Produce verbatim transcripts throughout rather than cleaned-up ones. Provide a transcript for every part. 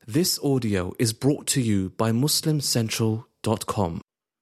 This audio is brought to you by Muslim Central dot com.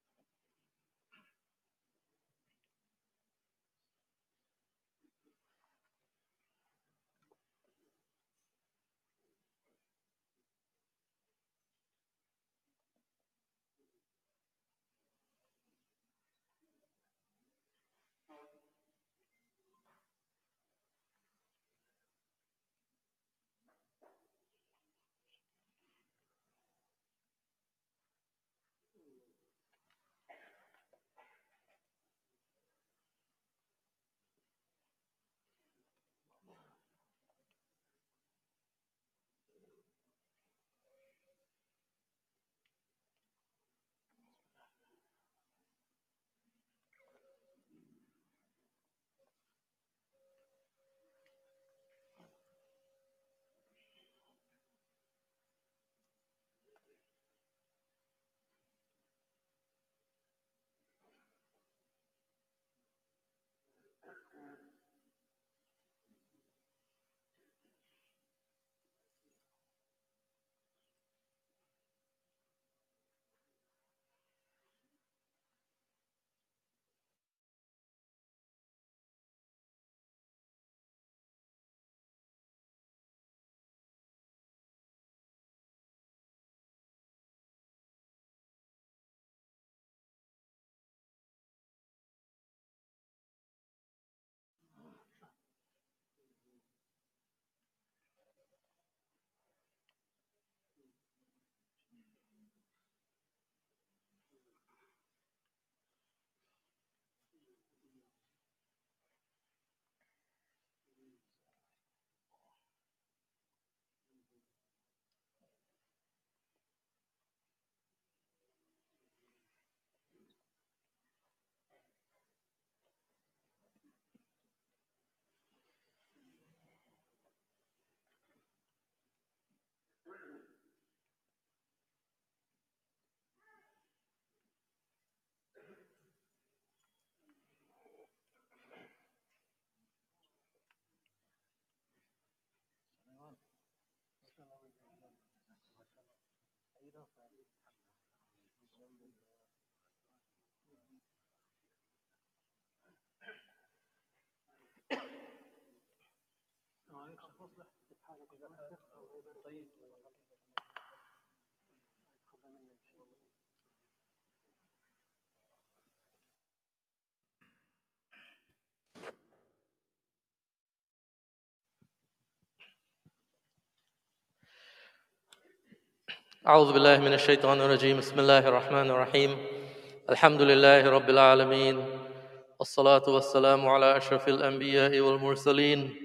أعوذ بالله من الشيطان الرجيم بسم الله الرحمن الرحيم الحمد لله رب العالمين والصلاة والسلام على أشرف الأنبياء والمرسلين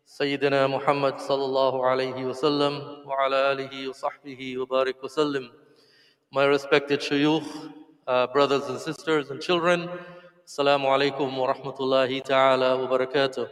سيدنا محمد صلى الله عليه وسلم وعلى آله وصحبه وبارك وسلم. My respected shuyukh, uh, brothers and sisters and children, Assalamu alaikum wa rahmatullahi ta'ala wa barakatuh.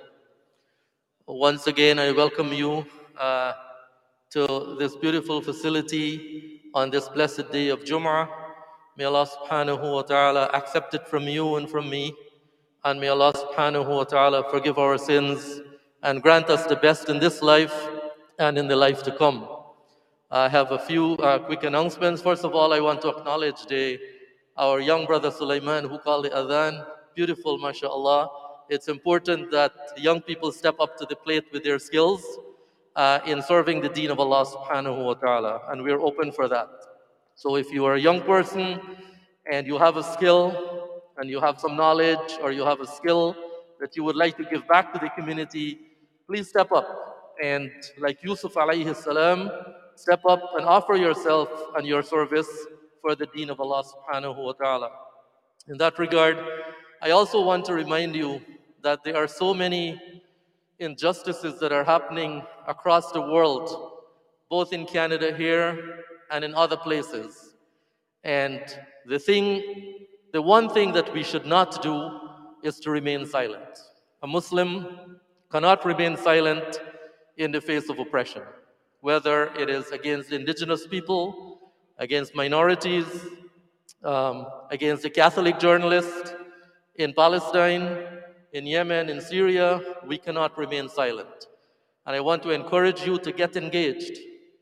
Once again, I welcome you uh, to this beautiful facility on this blessed day of Jum'ah. May Allah subhanahu wa ta'ala accept it from you and from me. And may Allah subhanahu wa ta'ala forgive our sins and grant us the best in this life and in the life to come. I have a few uh, quick announcements. First of all, I want to acknowledge the, our young brother Sulaiman who called the adhan. Beautiful, mashallah. It's important that young people step up to the plate with their skills uh, in serving the deen of Allah subhanahu wa ta'ala. And we're open for that. So if you are a young person and you have a skill and you have some knowledge or you have a skill that you would like to give back to the community, please step up. And like Yusuf alayhi salam, step up and offer yourself and your service for the deen of Allah subhanahu wa ta'ala. In that regard, I also want to remind you that there are so many injustices that are happening across the world, both in Canada here and in other places. And the thing, the one thing that we should not do is to remain silent. A Muslim cannot remain silent in the face of oppression, whether it is against indigenous people, against minorities, um, against the Catholic journalist in Palestine, in Yemen, in Syria. We cannot remain silent. And I want to encourage you to get engaged.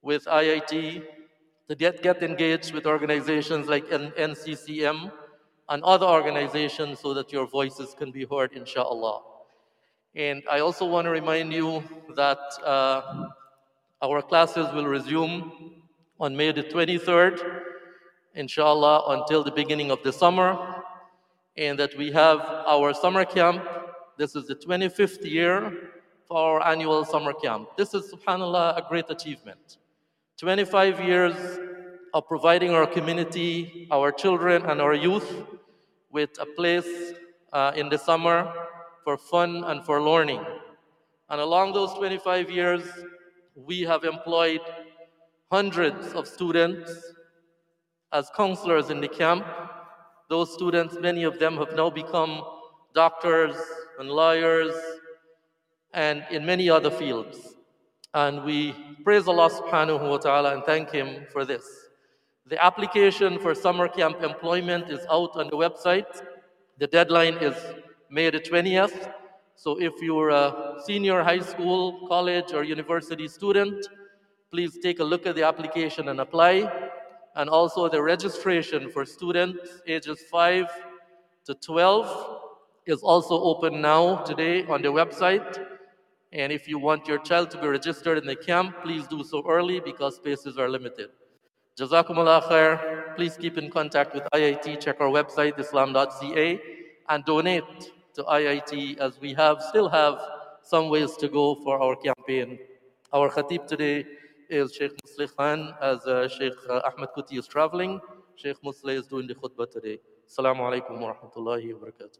with I I T, to get, get engaged with organizations like N C C M and other organizations so that your voices can be heard, inshallah. And I also want to remind you that uh, our classes will resume on May the twenty-third, inshallah, until the beginning of the summer, and that we have our summer camp. This is the twenty-fifth year for our annual summer camp. This is, subhanAllah, a great achievement. twenty-five years of providing our community, our children, and our youth with a place uh, in the summer for fun and for learning. And along those twenty-five years, we have employed hundreds of students as counselors in the camp. Those students, many of them have now become doctors and lawyers and in many other fields. And we praise Allah subhanahu wa ta'ala and thank Him for this. The application for summer camp employment is out on the website. The deadline is May the twentieth. So if you're a senior high school, college, or university student, please take a look at the application and apply. And also the registration for students ages five to twelve is also open now today on the website. And if you want your child to be registered in the camp, please do so early because spaces are limited. Jazakumullah khair. Please keep in contact with I I T. Check our website, islam dot c a, and donate to I I T, as we have still have some ways to go for our campaign. Our khatib today is Sheikh Musleh Khan, as uh, Sheikh uh, Ahmed Kuti is traveling. Sheikh Musleh is doing the khutbah today. Assalamu alaikum wa rahmatullahi wa barakatuh.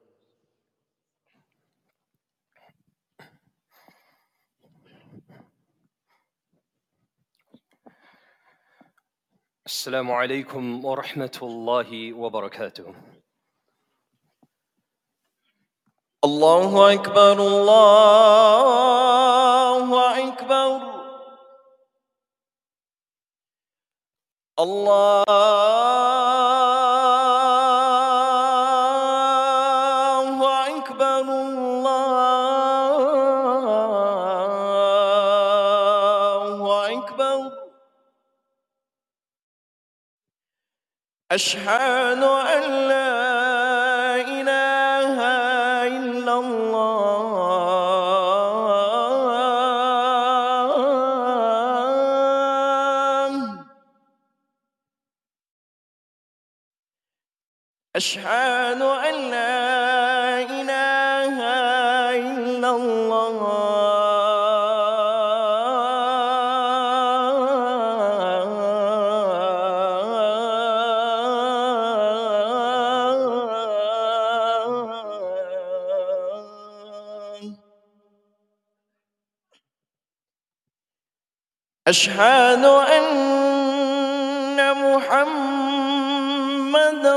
السلام عليكم ورحمة الله وبركاته. الله أكبر الله أكبر الله أكبر الله أكبر أشهد أن لا إله إلا الله أشهد أن لا إله إلا أشهد أن محمد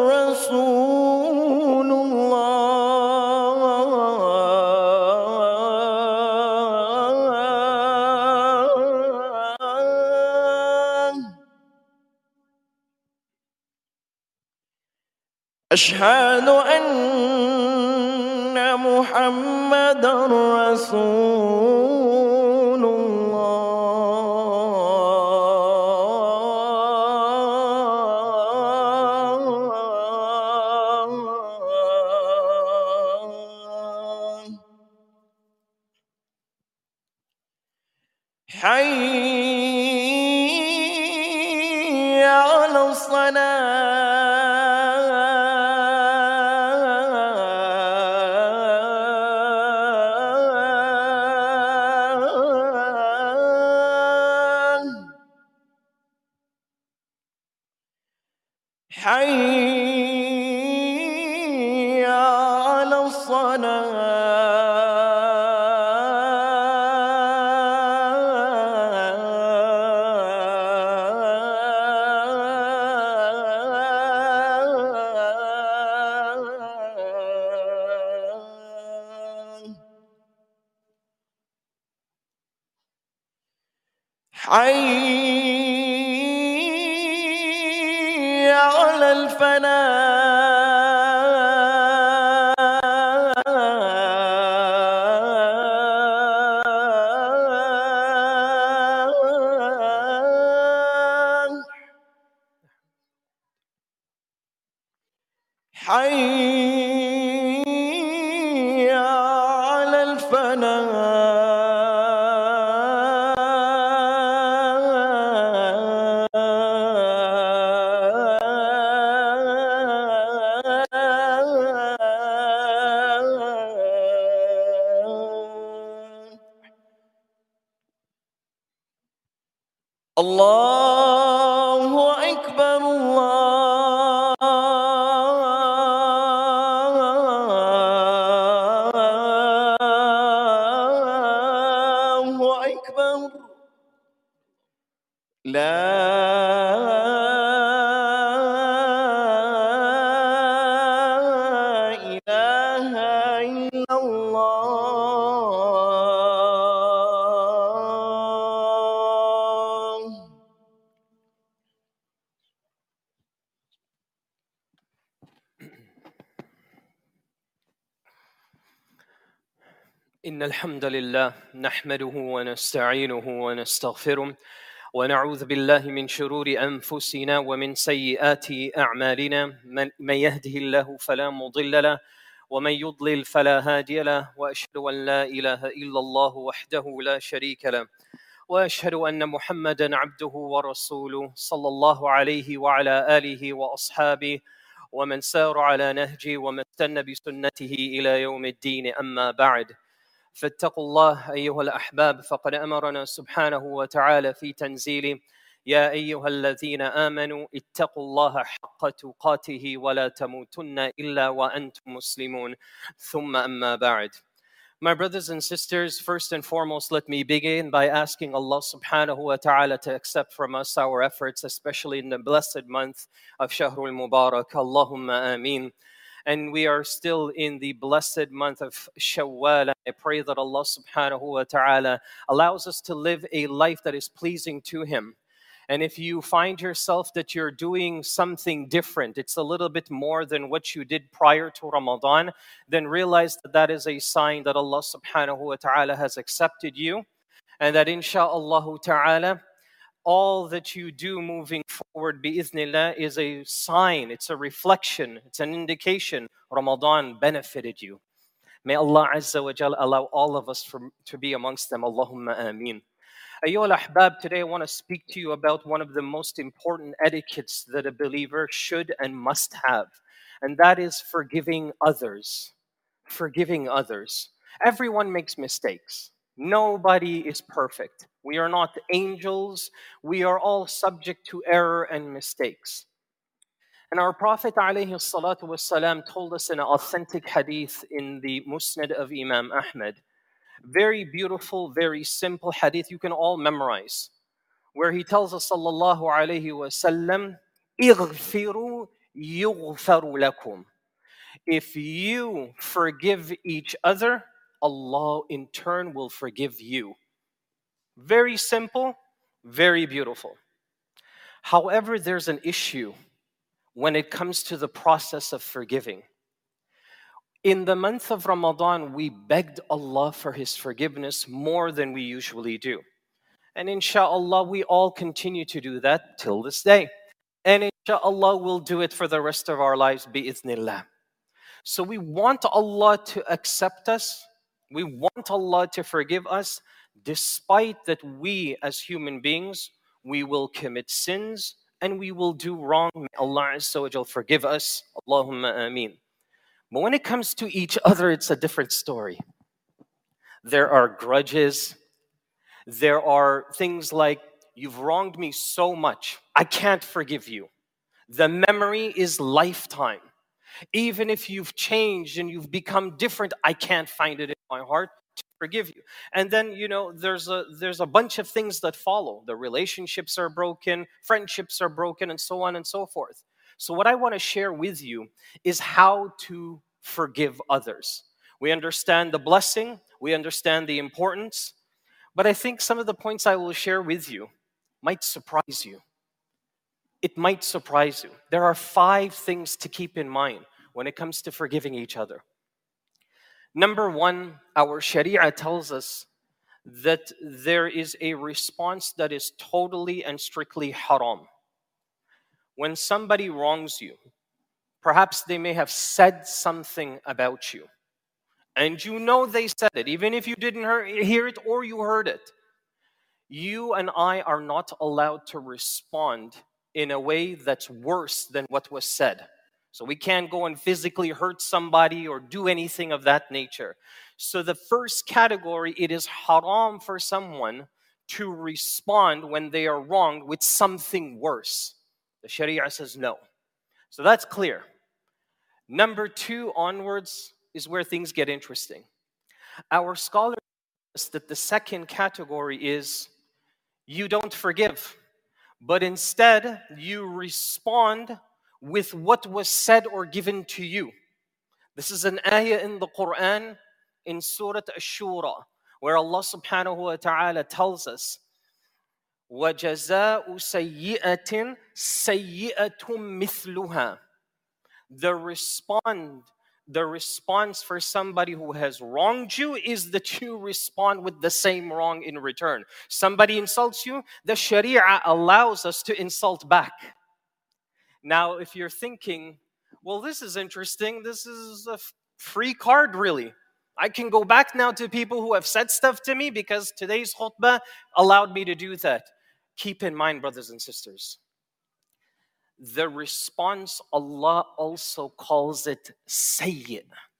رسول الله أشهد أن محمد رسول الله حي على الصلاة حي على الصلاة حي على الفلاح حي على الفلاح. الله أكبر الله أكبر لا إله إلا الله. إن الحمد لله نحمده ونستعينه ونستغفره ونعوذ بالله من شرور أنفسنا ومن سيئات أعمالنا. من, من يهده الله فلا مضل له ومن يضلل فلا هادي له، وأشهد أن لا إله إلا الله وحده لا شريك له، وأشهد أن محمدا عبده ورسوله صلى الله عليه وعلى آله وأصحابه ومن سار على نهجه ومن استنى بسنته إلى يوم الدين. أما بعد، فاتقوا الله أيها الأحباب، فقد أمرنا سبحانه وتعالى في تنزيله: يا أيها الذين آمنوا اتقوا الله حق تقاته ولا تموتن إلا وأنتم مسلمون. ثم أما بعد. My brothers and sisters, first and foremost, let me begin by asking Allah subhanahu wa ta'ala to accept from us our efforts, especially in the blessed month of Shahrul Mubarak. Allahumma ameen. And we are still in the blessed month of Shawwal. I pray that Allah subhanahu wa ta'ala allows us to live a life that is pleasing to Him. And if you find yourself that you're doing something different, it's a little bit more than what you did prior to Ramadan, then realize that that is a sign that Allah subhanahu wa ta'ala has accepted you, and that insha'Allah ta'ala, all that you do moving forward bi'ithnillah is a sign, it's a reflection, it's an indication Ramadan benefited you. May Allah Azza wa Jal allow all of us from, to be amongst them. Allahumma ameen. Ayyuhal ahbab, today I want to speak to you about one of the most important etiquettes that a believer should and must have, and that is forgiving others. Forgiving others. Everyone makes mistakes. Nobody is perfect. We are not angels. We are all subject to error and mistakes. And our Prophet alayhi salatu wasalam told us in an authentic hadith in the Musnad of Imam Ahmad, very beautiful, very simple hadith you can all memorize, where he tells us sallallahu alayhi wasallam, اغفروا يغفر لكم. If you forgive each other, Allah in turn will forgive you. Very simple, very beautiful. However, there's an issue when it comes to the process of forgiving. In the month of Ramadan, we begged Allah for His forgiveness more than we usually do. And insha'Allah, we all continue to do that till this day. And insha'Allah, we'll do it for the rest of our lives, bi'ithnillah. So we want Allah to accept us. We want Allah to forgive us, despite that we as human beings, we will commit sins and we will do wrong. May Allah Azza wa Jal forgive us. Allahumma ameen. But when it comes to each other, it's a different story. There are grudges. There are things like, you've wronged me so much, I can't forgive you. The memory is lifetime. Even if you've changed and you've become different, I can't find it in my heart to forgive you. And then, you know, there's a there's a bunch of things that follow. The relationships are broken, friendships are broken, and so on and so forth. So what I want to share with you is how to forgive others. We understand the blessing, we understand the importance, but I think some of the points I will share with you might surprise you. It might surprise you. There are five things to keep in mind when it comes to forgiving each other. Number one, our Sharia tells us that there is a response that is totally and strictly haram. When somebody wrongs you, Perhaps they may have said something about you. And you know they said it, even if you didn't hear it or you heard it. You and I are not allowed to respond in a way that's worse than what was said. So we can't go and physically hurt somebody or do anything of that nature. So the first category, it is haram for someone to respond when they are wronged with something worse. The Sharia says no. So that's clear. Number two onwards is where things get interesting. Our scholars say that the second category is you don't forgive, but instead you respond with what was said or given to you. This is an ayah in the Quran in Surah Ash-Shura, where Allah subhanahu wa ta'ala tells us, وَجَزَاءُ سَيِّئَةٍ سَيِّئَةٌ مِثْلُهَا. The respond, the response for somebody who has wronged you is that you respond with the same wrong in return. Somebody insults you, the Sharia allows us to insult back. Now, if you're thinking, well, this is interesting, this is a free card, really. I can go back now to people who have said stuff to me because today's khutbah allowed me to do that. Keep in mind, brothers and sisters, the response, Allah also calls it sayyi'.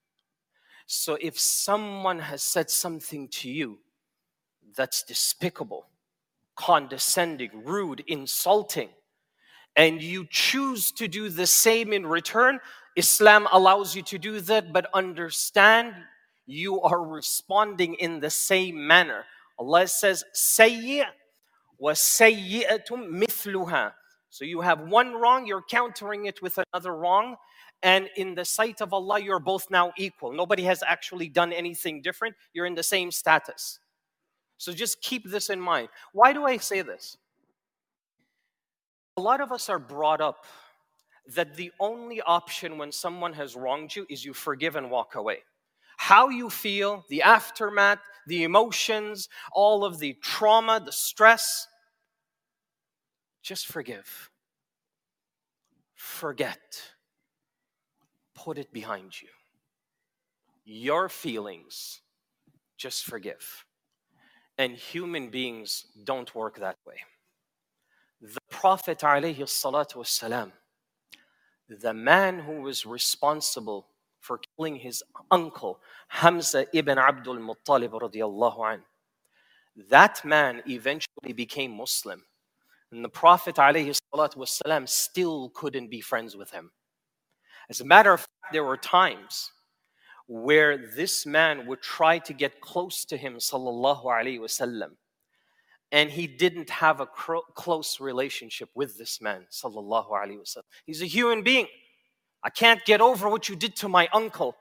So if someone has said something to you that's despicable, condescending, rude, insulting, and you choose to do the same in return, Islam allows you to do that, but understand you are responding in the same manner. Allah says, sayyi' wa sayyi'atum mithluha. So you have one wrong, you're countering it with another wrong, and in the sight of Allah, you're both now equal. Nobody has actually done anything different. You're in the same status. So just keep this in mind. Why do I say this? A lot of us are brought up that the only option when someone has wronged you is you forgive and walk away. How you feel, the aftermath, the emotions, all of the trauma, the stress, just forgive. Forget. Put it behind you. Your feelings, just forgive. And human beings don't work that way. The Prophet alayhi salatu wassalam, the man who was responsible for killing his uncle, Hamza ibn Abdul Muttalib radiyallahu an, that man eventually became Muslim. And the Prophet alayhi salatu wassalam still couldn't be friends with him. As a matter of fact, there were times where this man would try to get close to him, sallallahu alayhi wasallam, and he didn't have a cro- close relationship with this man, sallallahu alayhi wasallam. He's a human being. I can't get over what you did to my uncle.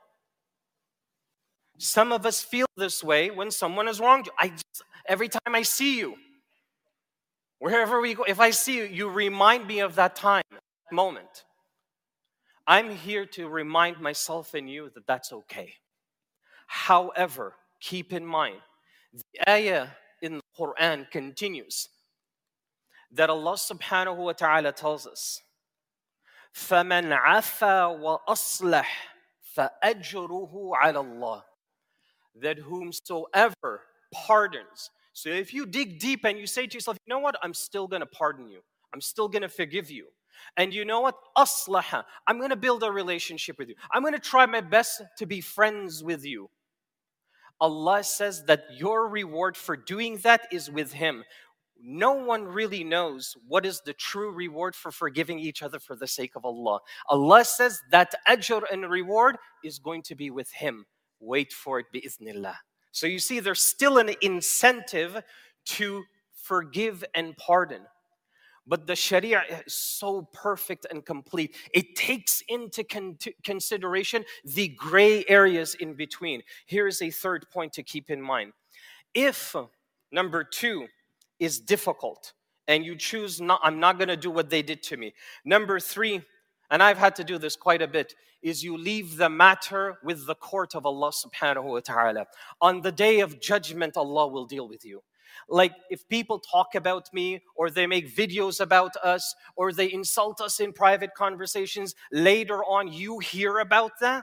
Some of us feel this way when someone has wronged you. I just, every time I see you, wherever we go, if I see you, you remind me of that time, that moment. I'm here to remind myself and you that that's okay. However, keep in mind, the ayah in the Quran continues that Allah subhanahu wa ta'ala tells us, فَمَنْ عَفَى وَأَصْلَحْ فَأَجْرُهُ عَلَى اللَّهِ. That whomsoever pardons. So if you dig deep and you say to yourself, you know what, I'm still going to pardon you. I'm still going to forgive you. And you know what? Aslaha. I'm going to build a relationship with you. I'm going to try my best to be friends with you. Allah says that your reward for doing that is with Him. No one really knows what is the true reward for forgiving each other for the sake of Allah. Allah says that ajr and reward is going to be with Him. Wait for it, bi'ithnillah. So you see, there's still an incentive to forgive and pardon. But the Sharia is so perfect and complete. It takes into con- consideration the gray areas in between. Here is a third point to keep in mind. If number two is difficult and you choose, not, I'm not going to do what they did to me. Number three, and I've had to do this quite a bit, is you leave the matter with the court of Allah subhanahu wa ta'ala. On the day of judgment, Allah will deal with you. Like if people talk about me or they make videos about us or they insult us in private conversations, later on you hear about that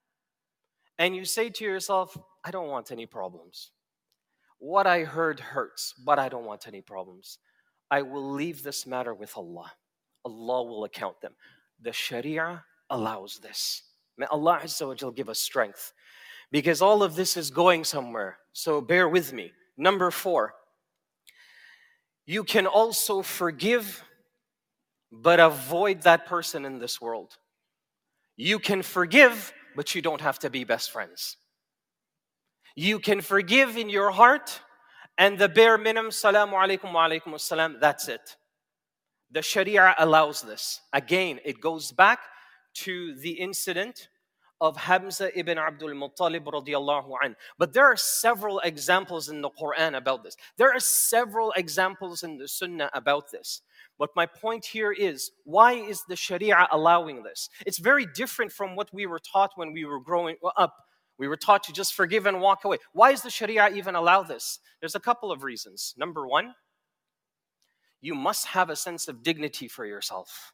and you say to yourself, I don't want any problems. What I heard hurts, but I don't want any problems. I will leave this matter with Allah. Allah will account them. The Sharia allows this. May Allah Azza wa Jal give us strength. Because all of this is going somewhere. So bear with me. Number four. You can also forgive, but avoid that person in this world. You can forgive, but you don't have to be best friends. You can forgive in your heart, and the bare minimum, salamu alaykum wa alaykum assalam, that's it. The Sharia allows this. Again, it goes back to the incident of Hamza ibn Abdul Muttalib radiallahu anh. But there are several examples in the Quran about this. There are several examples in the Sunnah about this. But my point here is, why is the Sharia allowing this? It's very different from what we were taught when we were growing up. We were taught to just forgive and walk away. Why does the Sharia even allow this? There's a couple of reasons. Number one, you must have a sense of dignity for yourself.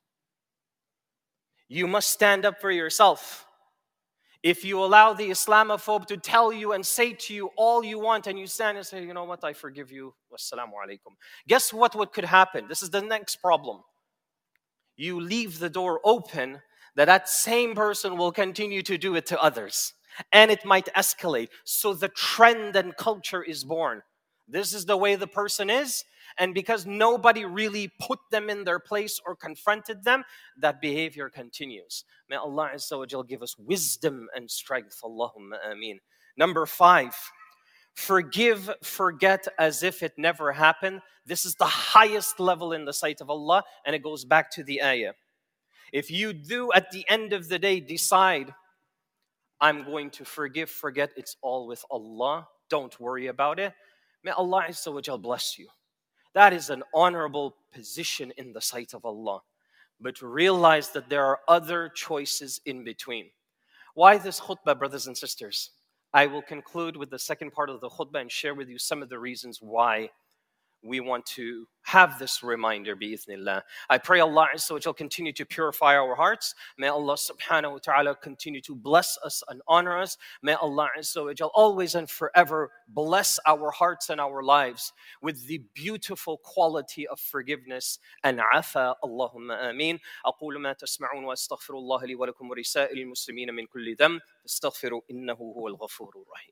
You must stand up for yourself. If you allow the Islamophobe to tell you and say to you all you want, and you stand and say, you know what, I forgive you, wassalamu alaikum. Guess what, what could happen? This is the next problem. You leave the door open that that same person will continue to do it to others. And it might escalate. So the trend and culture is born. This is the way the person is. And because nobody really put them in their place or confronted them, that behavior continues. May Allah Azza wa Jal give us wisdom and strength. Allahumma ameen. Number five, forgive, forget as if it never happened. This is the highest level in the sight of Allah, and it goes back to the ayah. If you do at the end of the day decide, I'm going to forgive, forget, it's all with Allah, don't worry about it, may Allah Azza wa Jal bless you. That is an honorable position in the sight of Allah. But realize that there are other choices in between. Why this khutbah, brothers and sisters? I will conclude with the second part of the khutbah and share with you some of the reasons why we want to have this reminder, bi'ithnillah. I pray Allah Azza wa Jal continue to purify our hearts. May Allah subhanahu wa ta'ala continue to bless us and honor us. May Allah Azza wa Jal always and forever bless our hearts and our lives with the beautiful quality of forgiveness and afa. Allahumma ameen. أقول ما تسمعون وأستغفر الله لي ولكم ولسائر المسلمين من كل ذنب فاستغفروا إنه هو الغفور الرحيم.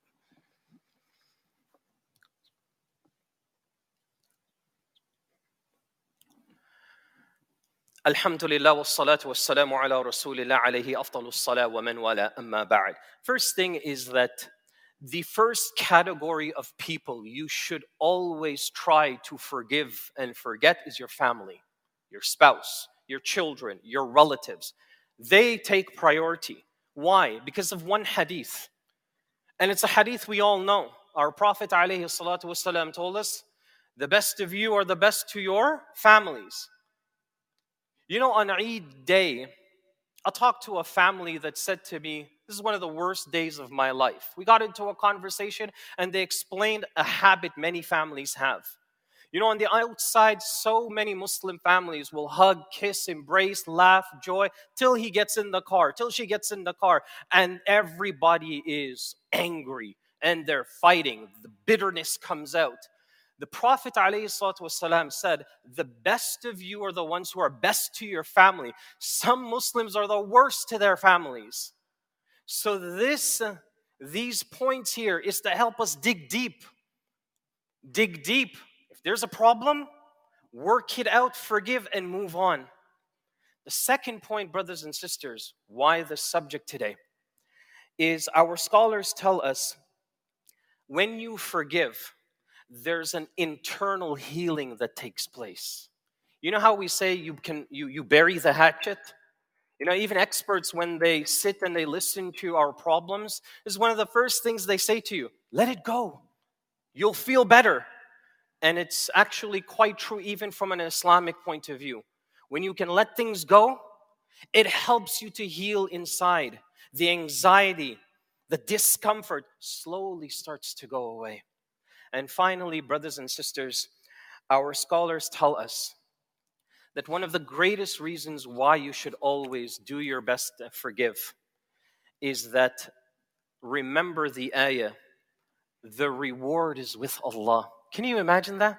Alhamdulillah wa salatu wa salamu ala rasulillah alayhi afdalus salah wa man wala amma ba'd. First thing is that the first category of people you should always try to forgive and forget is your family, your spouse, your children, your relatives. They take priority. Why? Because of one hadith. And it's a hadith we all know. Our Prophet alayhi salatu wa salam told us, the best of you are the best to your families. You know, on Eid day, I talked to a family that said to me, this is one of the worst days of my life. We got into a conversation and they explained a habit many families have. You know, on the outside, so many Muslim families will hug, kiss, embrace, laugh, joy, till he gets in the car, till she gets in the car, and everybody is angry and they're fighting. The bitterness comes out. The Prophet ﷺ said, the best of you are the ones who are best to your family. Some Muslims are the worst to their families. So this, these points here is to help us dig deep. Dig deep. If there's a problem, work it out, forgive, and move on. The second point, brothers and sisters, why this subject today, is our scholars tell us, when you forgive, there's an internal healing that takes place. You know how we say you can you you bury the hatchet? You know, even experts, when they sit and they listen to our problems, is one of the first things they say to you, let it go. You'll feel better. And it's actually quite true even from an Islamic point of view. When you can let things go, it helps you to heal inside. The anxiety, the discomfort slowly starts to go away. And finally, brothers and sisters, our scholars tell us that one of the greatest reasons why you should always do your best to forgive is that, remember the ayah, the reward is with Allah. Can you imagine that?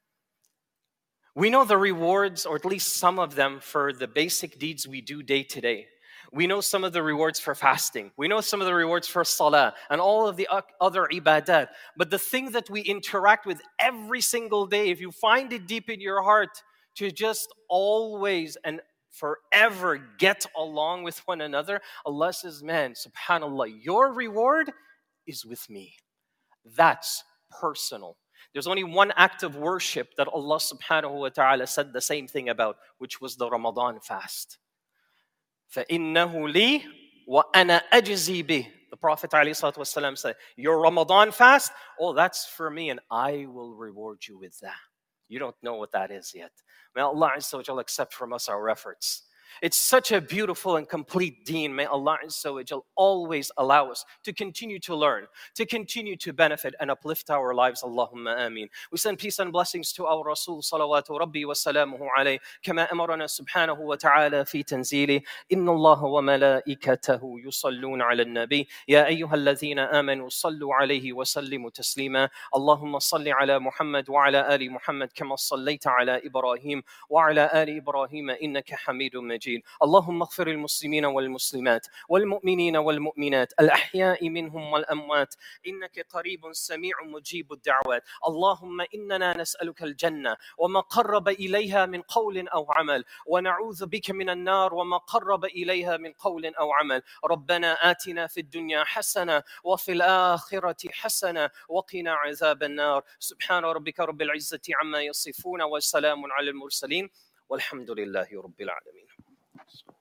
We know the rewards, or at least some of them, for the basic deeds we do day to day. We know some of the rewards for fasting. We know some of the rewards for salah and all of the other ibadat. But the thing that we interact with every single day, if you find it deep in your heart to just always and forever get along with one another, Allah says, man, subhanAllah, your reward is with me. That's personal. There's only one act of worship that Allah subhanahu wa ta'ala said the same thing about, which was the Ramadan fast. فَإِنَّهُ لِي وَأَنَا أَجْزِي بِهِ. The Prophet ﷺ said, your Ramadan fast, oh, that's for me and I will reward you with that. You don't know what that is yet. May Allah Azza wa Jal accept from us our efforts. It's such a beautiful and complete deen. May Allah Azza wa Jal always allow us to continue to learn, to continue to benefit and uplift our lives. Allahumma ameen. We send peace and blessings to our Rasul salawatu rabbi wa salamuhu alayhi kama amarana subhanahu wa ta'ala fi tanzili inna Allah wa malaikatahu yusalluna ala nabi ya ayyuha alladhina amanu sallu alayhi wa sallimu taslima Allahumma salli ala Muhammad wa ala ali Muhammad kama sallaita ala Ibrahim wa ala ali Ibrahim innaka hamidun majid اللهم اغفر المسلمين والمسلمات والمؤمنين والمؤمنات الأحياء منهم والأموات إنك قريب سميع مجيب الدعوات اللهم إننا نسألك الجنة وما قرب إليها من قول أو عمل ونعوذ بك من النار وما قرب إليها من قول أو عمل ربنا آتنا في الدنيا حسنة وفي الآخرة حسنة وقنا عذاب النار سبحان ربك رب العزة عما يصفون وسلام على المرسلين والحمد لله رب العالمين.